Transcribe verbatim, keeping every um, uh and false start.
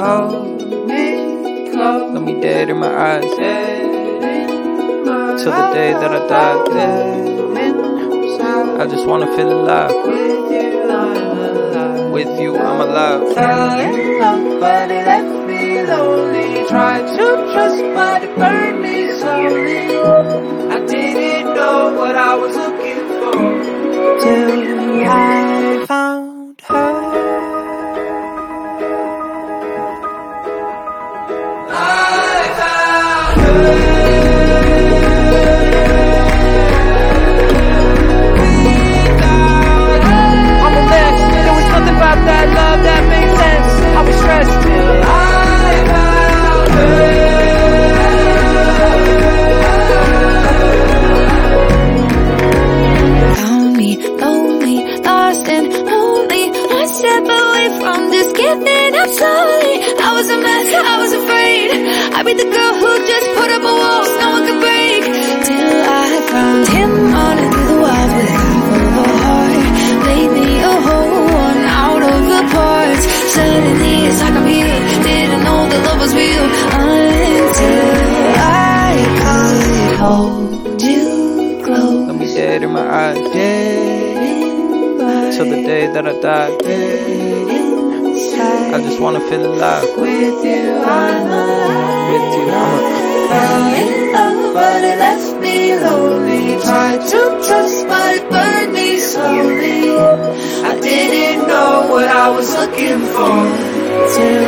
hold me close. Let me dead in my eyes, till the day that I die. I just wanna feel alive. With you, I'm alive. Fell in love, but it left me lonely. Tried to trust, but it burned me slowly. I didn't know what I was looking for till I found her. I found her. That love that made sense. I was stressed till I found her. Found me, lonely, lost and lonely. One step away from just giving up slowly. I was a mess, I was afraid. I'd be the girl who just put up a wall no one could break. Till I found him running through the wild with half of a heart. Made me a whole one out of the parts. Suddenly it's like I'm healed. Didn't know that love was real until I could hold you close. Let me dead in my eyes, till the day that I die. I just wanna feel alive. With you I'm alive. With you I'm alive. Fell in love, but it left me lonely. Tried to trust, but it burned me slowly. I didn't know what I was looking for till